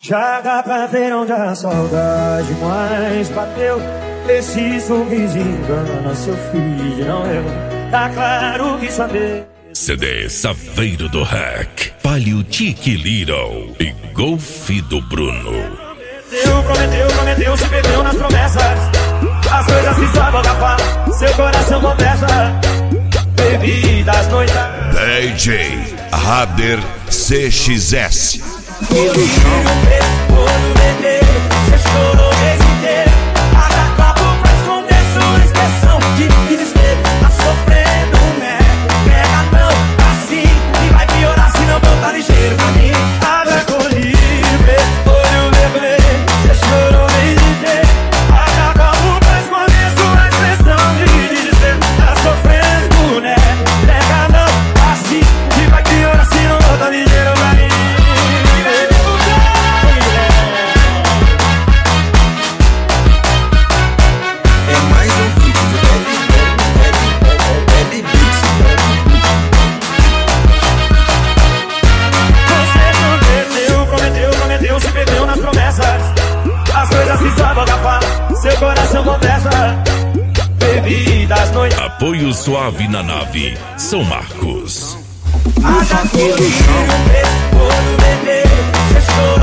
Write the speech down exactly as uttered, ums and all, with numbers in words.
Já dá pra ver onde a saudade mais bateu. Esse sorrisinho engana seu filho, não eu. Tá claro que saber. C D Saveiro do Hack, Palio Tiki Little e Golf do Bruno. Prometeu, prometeu, prometeu, se perdeu nas promessas. As coisas que só vão tapar, seu coração conversa. Bebidas, noites. D J Rader C X S. Ilusão, todo bebê, você chorou o mês inteiro. Paga copo pra esconder sua expressão de desespero. Tá sofrendo, né? Pega não, assim, e vai piorar se não voltar ligeiro pra mim. Paga com livre, olho bebê, você chorou o mês inteiro. Paga copo pra esconder sua expressão de desespero. Tá sofrendo, né? Pega não, assim, e vai piorar se não voltar ligeiro pra mim. Seu coração conversa, bebidas, noites. Apoio Suave na Nave, São Marcos. Haja que ilusão, todo bebê, você chorou.